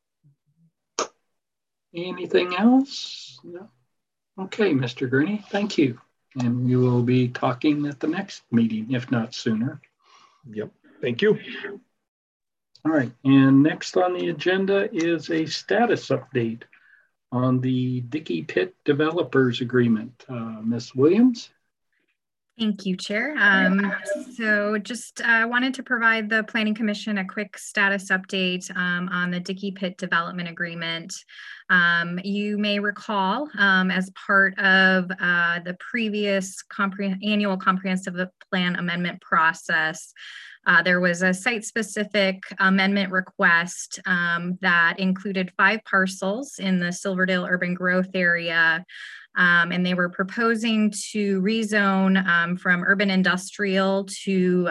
Speaker 1: Anything else? No. Okay, Mr. Gurney, thank you. And we will be talking at the next meeting, if not sooner.
Speaker 13: Yep, thank you.
Speaker 1: All right, and next on the agenda is a status update on the Dickey Pit Developers Agreement. Ms. Williams?
Speaker 9: Thank you, Chair. So just wanted to provide the Planning Commission a quick status update on the Dickey Pit Development Agreement. You may recall, as part of the previous annual comprehensive plan amendment process, there was a site-specific amendment request that included 5 parcels in the Silverdale urban growth area. And they were proposing to rezone from urban industrial to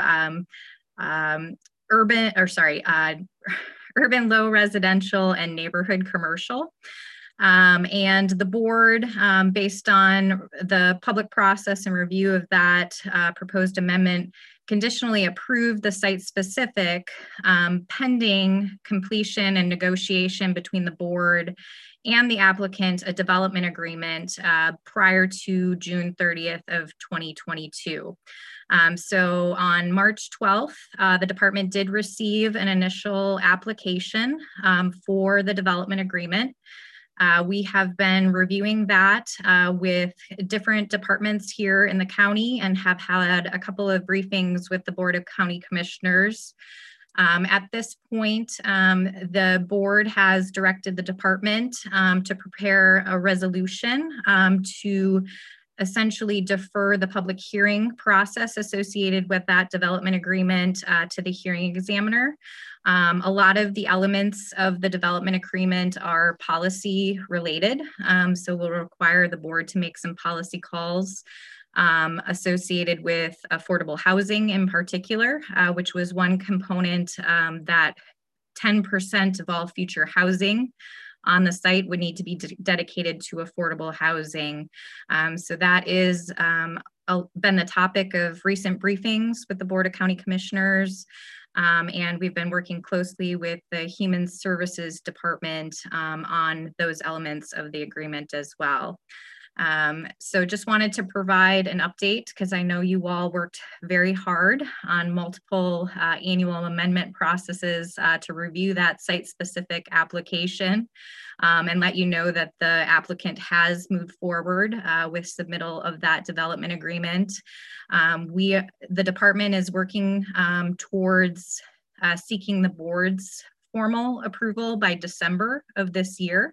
Speaker 9: urban low residential and neighborhood commercial. And the board, based on the public process and review of that proposed amendment, conditionally approved the site-specific pending completion and negotiation between the board and the applicant a development agreement prior to June 30th of 2022. So on March 12th, the department did receive an initial application for the development agreement. We have been reviewing that with different departments here in the county and have had a couple of briefings with the Board of County Commissioners. At this point, the board has directed the department to prepare a resolution to essentially defer the public hearing process associated with that development agreement to the hearing examiner. A lot of the elements of the development agreement are policy related, so we'll require the board to make some policy calls associated with affordable housing in particular, which was one component that 10% of all future housing on the site would need to be dedicated to affordable housing. So that is been the topic of recent briefings with the Board of County Commissioners. And we've been working closely with the Human Services Department on those elements of the agreement as well. So just wanted to provide an update because I know you all worked very hard on multiple annual amendment processes to review that site-specific application and let you know that the applicant has moved forward with submittal of that development agreement. The department is working towards seeking the board's formal approval by December of this year.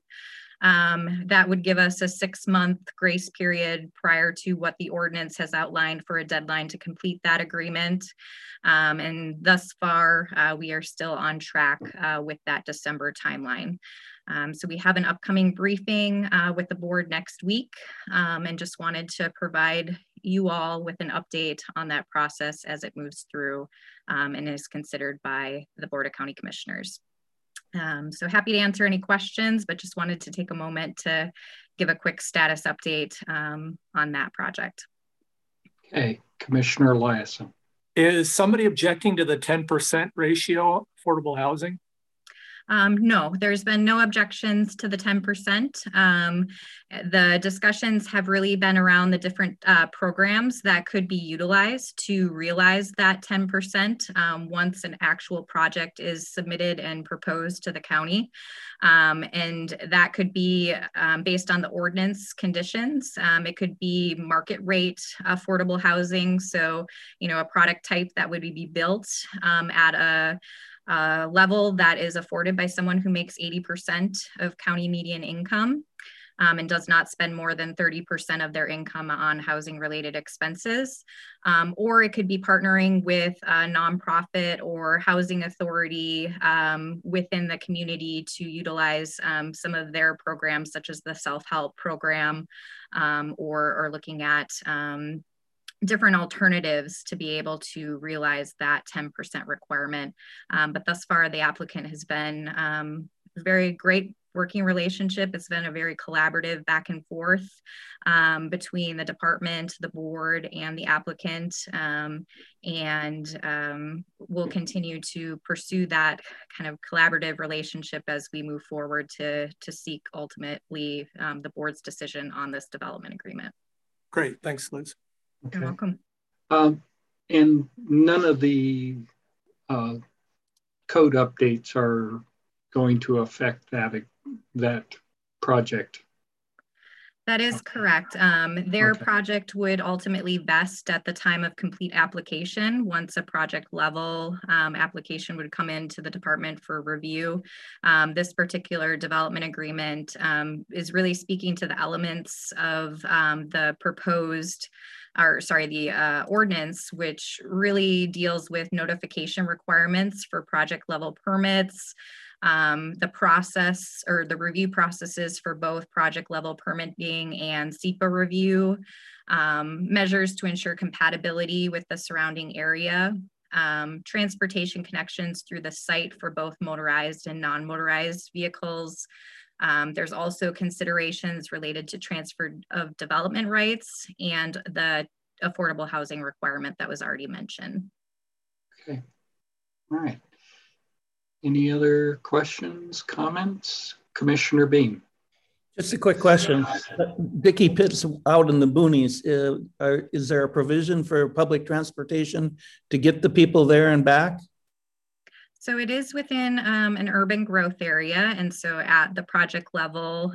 Speaker 9: That would give us a 6-month grace period prior to what the ordinance has outlined for a deadline to complete that agreement. And thus far, we are still on track with that December timeline. So we have an upcoming briefing with the board next week and just wanted to provide you all with an update on that process as it moves through and is considered by the Board of County Commissioners. So happy to answer any questions, but just wanted to take a moment to give a quick status update on that project.
Speaker 1: Okay, Commissioner Eliason.
Speaker 6: Is somebody objecting to the 10% ratio affordable housing?
Speaker 9: No, there's been no objections to the 10%. The discussions have really been around the different programs that could be utilized to realize that 10% once an actual project is submitted and proposed to the county. And that could be based on the ordinance conditions. It could be market rate affordable housing. So, you know, a product type that would be built at a level that is afforded by someone who makes 80% of county median income and does not spend more than 30% of their income on housing related expenses. Or it could be partnering with a nonprofit or housing authority within the community to utilize some of their programs, such as the self-help program, or looking at different alternatives to be able to realize that 10% requirement. But thus far, the applicant has been very great working relationship. It's been a very collaborative back and forth between the department, the board, and the applicant. We'll continue to pursue that kind of collaborative relationship as we move forward to seek ultimately the board's decision on this development agreement.
Speaker 6: Great, thanks, Liz.
Speaker 1: Okay.
Speaker 9: You're welcome.
Speaker 1: And none of the code updates are going to affect that project.
Speaker 9: That is correct. Their project would ultimately vest at the time of complete application. Once a project level application would come into the department for review. This particular development agreement is really speaking to the elements of the proposed, the ordinance, which really deals with notification requirements for project level permits, the process or the review processes for both project level permitting and SEPA review, measures to ensure compatibility with the surrounding area, transportation connections through the site for both motorized and non-motorized vehicles. There's also considerations related to transfer of development rights and the affordable housing requirement that was already mentioned.
Speaker 1: Okay, all right. Any other questions, comments? Commissioner Bean.
Speaker 4: Just a quick question. Dickey Pit's out in the boonies. Is there a provision for public transportation to get the people there and back?
Speaker 9: So it is within an urban growth area. And so at the project level,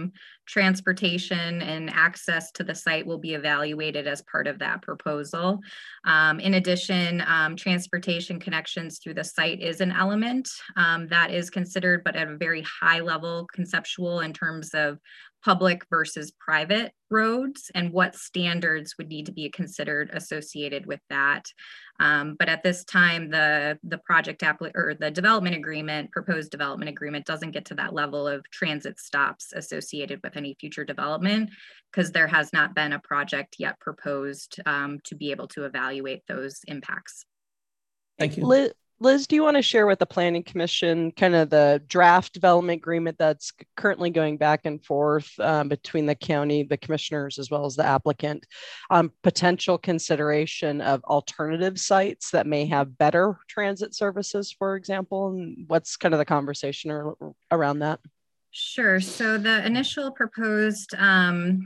Speaker 9: transportation and access to the site will be evaluated as part of that proposal. In addition, transportation connections through the site is an element that is considered, but at a very high level conceptual in terms of public versus private roads and what standards would need to be considered associated with that. But at this time, the project or the development agreement, proposed development agreement, doesn't get to that level of transit stops associated with any future development because there has not been a project yet proposed to be able to evaluate those impacts.
Speaker 4: Thank you.
Speaker 10: Liz, do you want to share with the Planning Commission kind of the draft development agreement that's currently going back and forth between the county, the commissioners, as well as the applicant, potential consideration of alternative sites that may have better transit services, for example? And what's kind of the conversation around that?
Speaker 9: Sure. So the initial proposed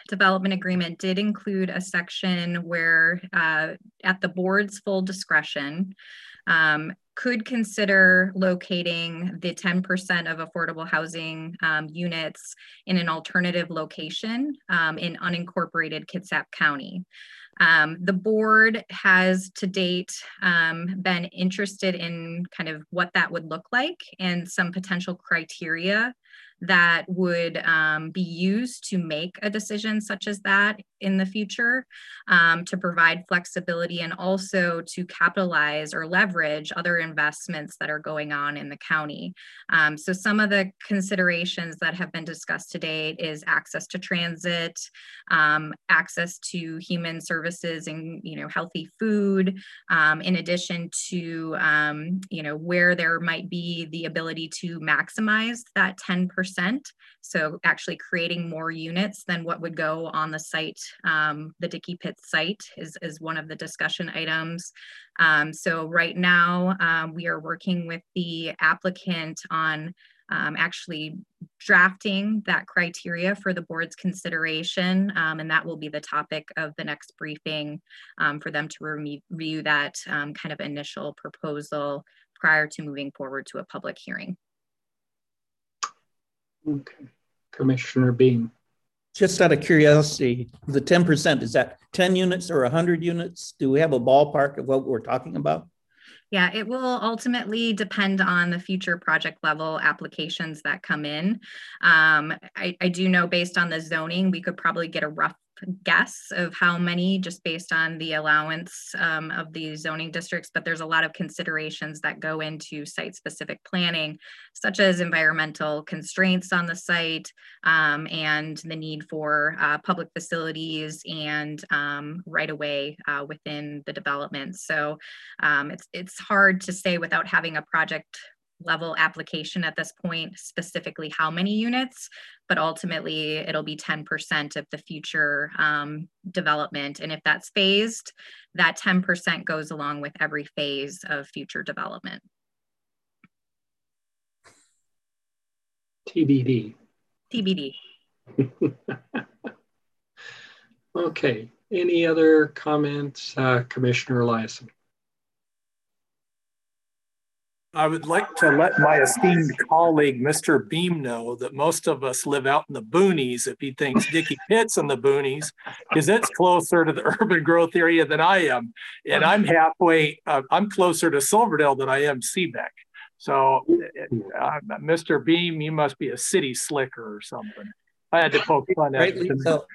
Speaker 9: development agreement did include a section where at the board's full discretion, could consider locating the 10% of affordable housing units in an alternative location in unincorporated Kitsap County. The board has to date been interested in kind of what that would look like and some potential criteria that would be used to make a decision such as that in the future, to provide flexibility and also to capitalize or leverage other investments that are going on in the county. So some of the considerations that have been discussed to date is access to transit, access to human services and healthy food, in addition to where there might be the ability to maximize that 10%. So actually creating more units than what would go on the site. The Dickey Pit site is one of the discussion items. So right now we are working with the applicant on actually drafting that criteria for the board's consideration, and that will be the topic of the next briefing for them to review that kind of initial proposal prior to moving forward to a public hearing.
Speaker 1: Okay, Commissioner Beam.
Speaker 4: Just out of curiosity, the 10%, is that 10 units or 100 units? Do we have a ballpark of what we're talking about?
Speaker 9: Yeah, it will ultimately depend on the future project level applications that come in. I do know based on the zoning, we could probably get a rough guess of how many just based on the allowance of the zoning districts, but there's a lot of considerations that go into site-specific planning, such as environmental constraints on the site and the need for public facilities and right-of-way within the development. So it's hard to say without having a project level application at this point, specifically how many units, but ultimately it'll be 10% of the future development. And if that's phased, that 10% goes along with every phase of future development.
Speaker 1: TBD.
Speaker 9: TBD.
Speaker 1: Okay, any other comments, Commissioner Eliason?
Speaker 6: I would like to let my esteemed colleague, Mr. Beam, know that most of us live out in the boonies if he thinks Dickey Pit's in the boonies, because it's closer to the urban growth area than I am. And I'm halfway, I'm closer to Silverdale than I am Seebeck. So Mr. Beam, you must be a city slicker or something. I had to poke fun at him.
Speaker 4: So.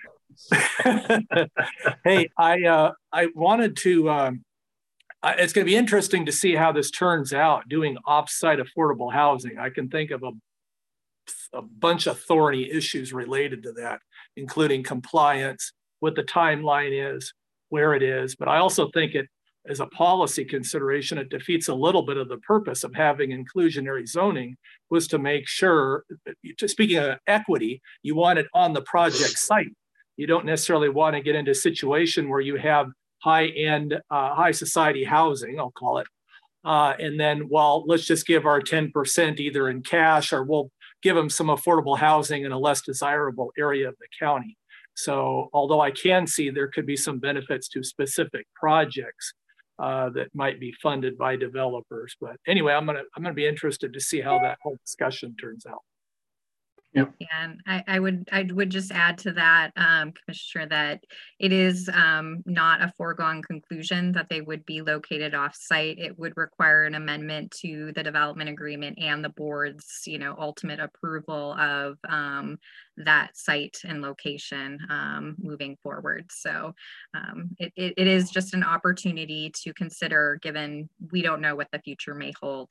Speaker 6: Hey, I wanted to, it's going to be interesting to see how this turns out doing off-site affordable housing. I can think of a bunch of thorny issues related to that, including compliance, what the timeline is, where it is. But I also think it, as a policy consideration, it defeats a little bit of the purpose of having inclusionary zoning, was to make sure, speaking of equity, you want it on the project site. You don't necessarily want to get into a situation where you have high-end, high society housing, I'll call it. And then, well, let's just give our 10% either in cash or we'll give them some affordable housing in a less desirable area of the county. So although I can see there could be some benefits to specific projects that might be funded by developers. But anyway, I'm gonna be interested to see how that whole discussion turns out.
Speaker 1: Yep.
Speaker 9: And I would just add to that, Commissioner, that it is not a foregone conclusion that they would be located off-site. It would require an amendment to the development agreement and the board's, ultimate approval of that site and location moving forward. So it is just an opportunity to consider, given we don't know what the future may hold.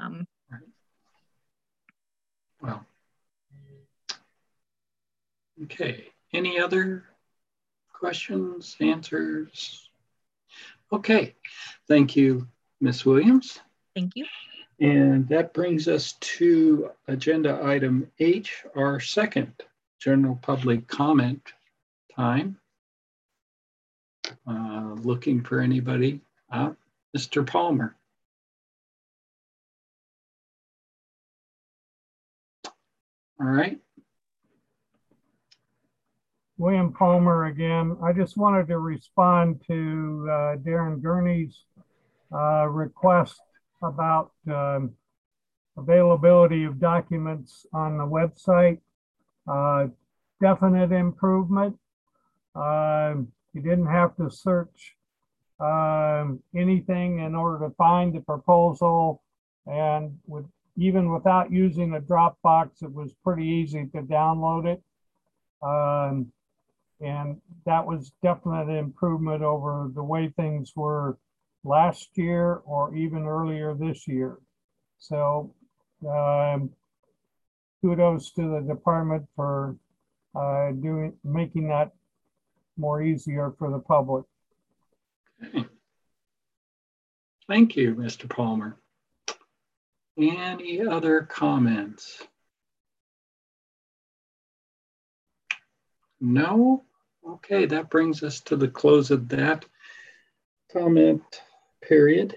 Speaker 1: Well. Okay, any other questions, answers? Okay, thank you, Ms. Williams.
Speaker 9: Thank you.
Speaker 1: And that brings us to agenda item H, our second general public comment time. Looking for anybody. Mr. Palmer. All right.
Speaker 12: William Palmer again. I just wanted to respond to Darren Gurney's request about availability of documents on the website. Definite improvement. You didn't have to search anything in order to find the proposal, and even without using a Dropbox, it was pretty easy to download it. And that was definite improvement over the way things were last year or even earlier this year. So kudos to the department for making that more easier for the public.
Speaker 1: Okay. Thank you, Mr. Palmer. Any other comments? No? Okay, that brings us to the close of that comment period.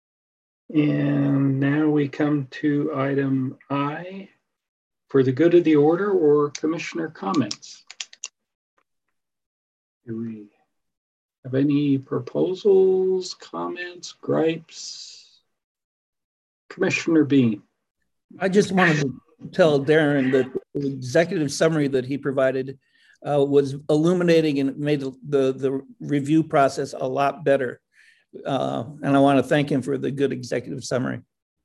Speaker 1: And now we come to item I, for the good of the order or commissioner comments. Do we have any proposals, comments, gripes? Commissioner Bean.
Speaker 4: I just wanted to tell Darren that the executive summary that he provided was illuminating and made the review process a lot better. And I want to thank him for the good executive summary.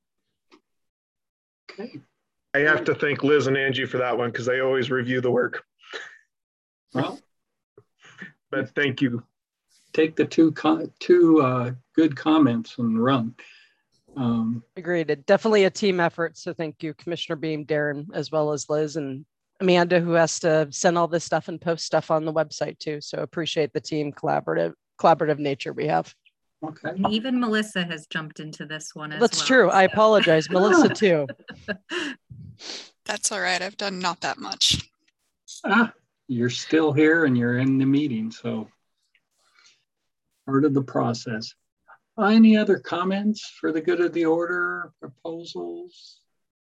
Speaker 1: Okay.
Speaker 13: I have to thank Liz and Angie for that one because they always review the work.
Speaker 1: Well,
Speaker 13: but thank you.
Speaker 1: Take the two good comments and run.
Speaker 10: Agreed. Definitely a team effort. So thank you, Commissioner Beam, Darren, as well as Liz and Amanda, who has to send all this stuff and post stuff on the website too. So appreciate the team collaborative nature we have.
Speaker 1: Okay.
Speaker 9: And even Melissa has jumped into this one as
Speaker 10: That's
Speaker 9: well.
Speaker 10: true. I apologize, Melissa too.
Speaker 8: That's all right. I've done not that much.
Speaker 1: You're still here and you're in the meeting, so part of the process. Any other comments for the good of the order, proposals?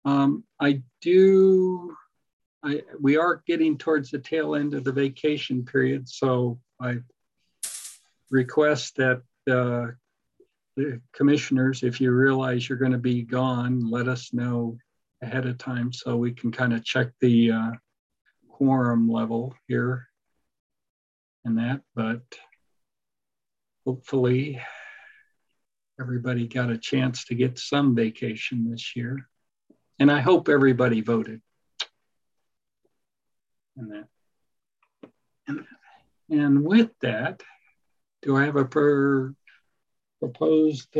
Speaker 1: We are getting towards the tail end of the vacation period, so I request that the commissioners, if you realize you're going to be gone, let us know ahead of time so we can kind of check the quorum level here and that, but hopefully everybody got a chance to get some vacation this year. And I hope everybody voted. And with that, do I have a proposed?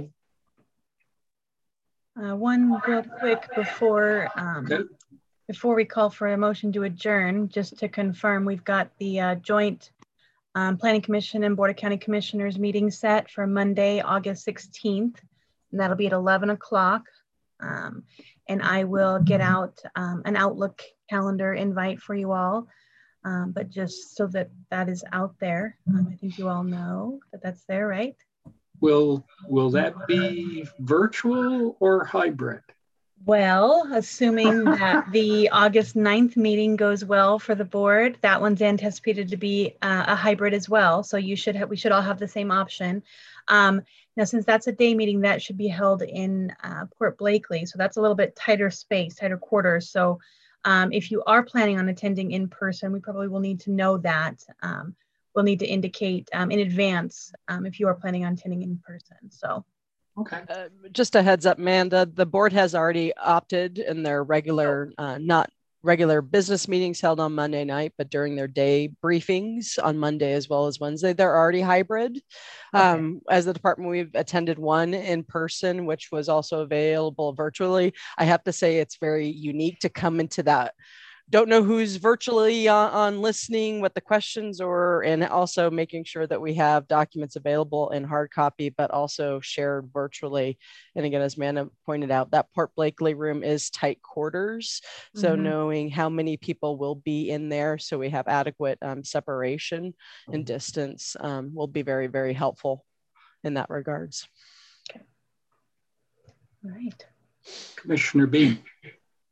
Speaker 11: One real quick before
Speaker 1: Okay.
Speaker 11: before we call for a motion to adjourn, just to confirm, we've got the joint Planning Commission and Board of County Commissioners meeting set for Monday, August 16th, and that'll be at 11 o'clock. And I will get out an Outlook calendar invite for you all, but just so that that is out there. I think you all know that that's there, right?
Speaker 1: Will that be virtual or hybrid?
Speaker 11: Well, assuming that the August 9th meeting goes well for the board, that one's anticipated to be a hybrid as well. So we should all have the same option. Now, since that's a day meeting, that should be held in Port Blakely. So that's a little bit tighter space, tighter quarters. So if you are planning on attending in person, we probably will need to know that. We'll need to indicate in advance if you are planning on attending in person. So.
Speaker 1: Okay.
Speaker 10: Just a heads up, Amanda, the board has already opted in their regular, not regular business meetings held on Monday night, but during their day briefings on Monday as well as Wednesday, they're already hybrid. Okay. As the department, we've attended one in person, which was also available virtually. I have to say it's very unique to come into that. Don't know who's virtually on listening, what the questions are, and also making sure that we have documents available in hard copy, but also shared virtually. And again, as Amanda pointed out, that Port Blakely room is tight quarters. So knowing how many people will be in there so we have adequate separation and distance will be very, very helpful in that regards.
Speaker 11: Okay. All right.
Speaker 1: Commissioner Bean.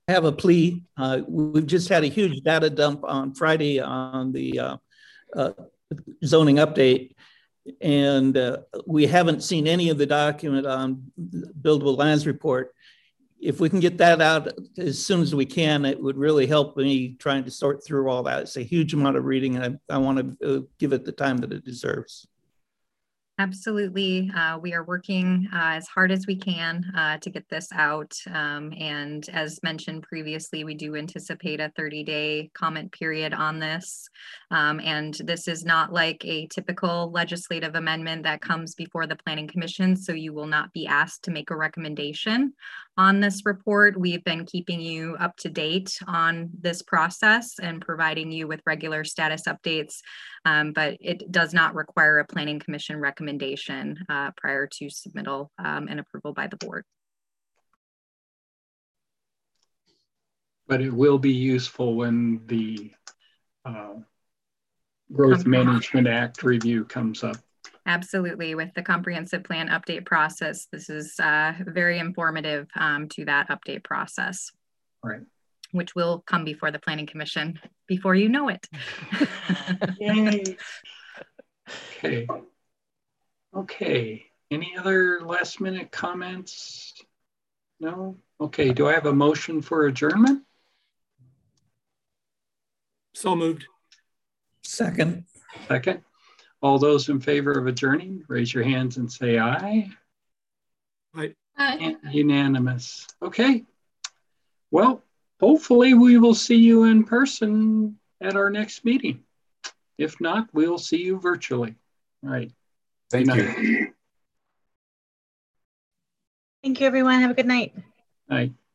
Speaker 4: have a plea. We've just had a huge data dump on Friday on the zoning update, and we haven't seen any of the document on buildable lands report. If we can get that out as soon as we can, it would really help me trying to sort through all that. It's a huge amount of reading, and I want to give it the time that it deserves.
Speaker 9: Absolutely. We are working as hard as we can to get this out. And as mentioned previously, we do anticipate a 30-day comment period on this. And this is not like a typical legislative amendment that comes before the Planning Commission, so you will not be asked to make a recommendation on this report. We've been keeping you up to date on this process and providing you with regular status updates, but it does not require a Planning Commission recommendation prior to submittal and approval by the board.
Speaker 1: But it will be useful when the Growth Management Act review comes up.
Speaker 9: Absolutely. With the comprehensive plan update process, this is very informative to that update process.
Speaker 1: Right.
Speaker 9: Which will come before the Planning Commission before you know it.
Speaker 1: Yay. Okay. Okay. Any other last minute comments? No? Okay. Do I have a motion for adjournment?
Speaker 6: So moved.
Speaker 4: Second.
Speaker 1: Second. All those in favor of adjourning, raise your hands and say aye.
Speaker 6: Aye.
Speaker 3: Aye.
Speaker 1: Unanimous. Okay. Well, hopefully we will see you in person at our next meeting. If not, we'll see you virtually. All right.
Speaker 5: Thank you.
Speaker 11: Thank you, everyone. Have a good night.
Speaker 1: Night.